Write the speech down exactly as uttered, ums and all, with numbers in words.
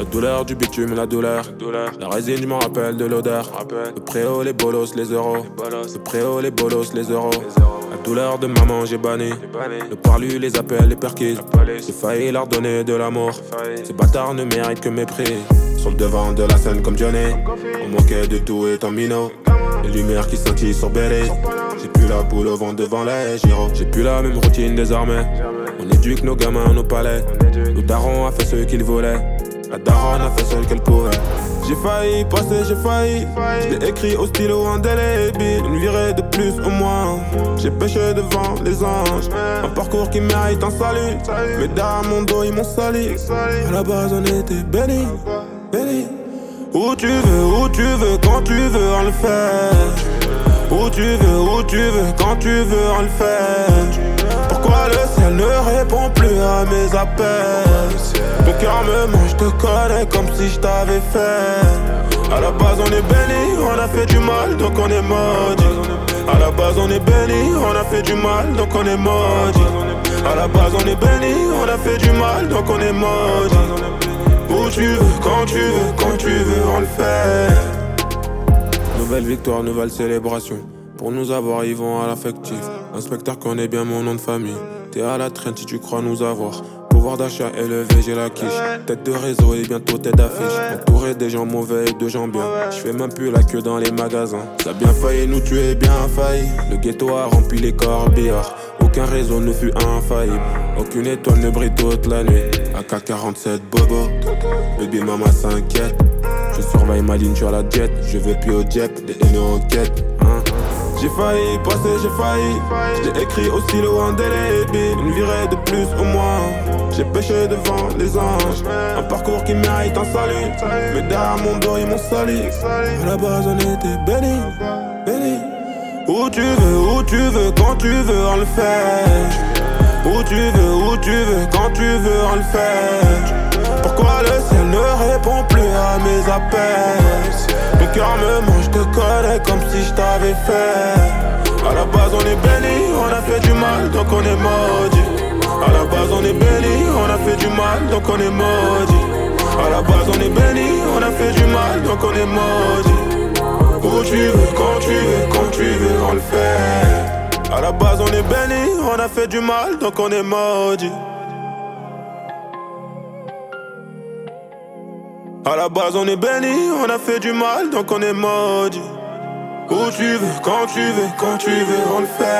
La douleur du bitume, la douleur. La résine, je m'en rappelle de l'odeur. Le préau, les bolos, les euros. Le préau, les bolos, les euros. La douleur de maman, j'ai banni. Le parlu, les appels, les perquises. J'ai failli leur donner de l'amour. Ces bâtards ne méritent que mépris. Sur le devant de la scène comme Johnny. On manquait de tout étant minot. Les lumières qui scintillent sur Belize. J'ai plus la boule au vent devant les gyros. J'ai plus la même routine désormais. On éduque nos gamins, nos palais. Le daron a fait ce qu'il voulait. La daronne a fait ce qu'elle pouvait. J'ai failli passer, j'ai failli. J'ai écrit au stylo indélébile. Une virée de plus au moins. J'ai péché devant les anges. Un parcours qui mérite un salut. Mais derrière mon dos ils m'ont sali. À la base on était bénis, bénis. Où tu veux, où tu veux, quand tu veux on le fait. Où tu veux, où tu veux, quand tu veux on le fait. Pourquoi le ciel ne répond plus à mes appels? Ton cœur me mange, je te connais comme si je t'avais fait. À la base on est béni, on a fait du mal donc on est maudit. À la base on est béni, on a fait du mal donc on est maudit. À la base on est béni, on a fait du mal donc on est maudit. Où tu veux, quand tu veux, quand tu veux on le fait. Nouvelle victoire, nouvelle célébration. Pour nous avoir, ils vont à l'affectif. Inspecteur connaît bien mon nom de famille. T'es à la traîne si tu crois nous avoir. Pouvoir d'achat élevé, j'ai la quiche. Tête de réseau et bientôt tête d'affiche. Entouré des gens mauvais et de gens bien. J'fais même plus la queue dans les magasins. Ça a bien failli nous tuer, bien failli. Le ghetto a rempli les corbillards. Aucun réseau ne fut infaillible. Aucune étoile ne brille toute la nuit. A K quarante-sept bobo. Baby mama s'inquiète. Je surveille ma ligne sur la jet. Je vais plus au jet, des haineux en quête, hein. J'ai failli passer, j'ai failli. J'ai écrit au stylo indélébile. Une virée de plus au moins. J'ai péché devant les anges. Un parcours qui mérite un salut. Mais derrière mon dos ils m'ont sali. À la base on était bénis, bénis. Où tu veux, où tu veux, quand tu veux on le fait. Où tu veux, où tu veux, quand tu veux on le fait. Pourquoi le ciel ne répond plus à mes appels? Ton cœur me mange, je te connais comme si je t'avais fait. À la base on est béni, on a fait du mal donc on est maudit. À la base on est béni, on a fait du mal donc on est maudit. À la base on est béni, on a fait du mal donc on est maudit. Où tu veux, quand tu veux, quand tu veux on le fait. À la base on est béni, on a fait du mal donc on est maudit. À la base on est béni, on a fait du mal donc on est maudit. Où tu veux, quand tu veux, quand tu veux on le fait.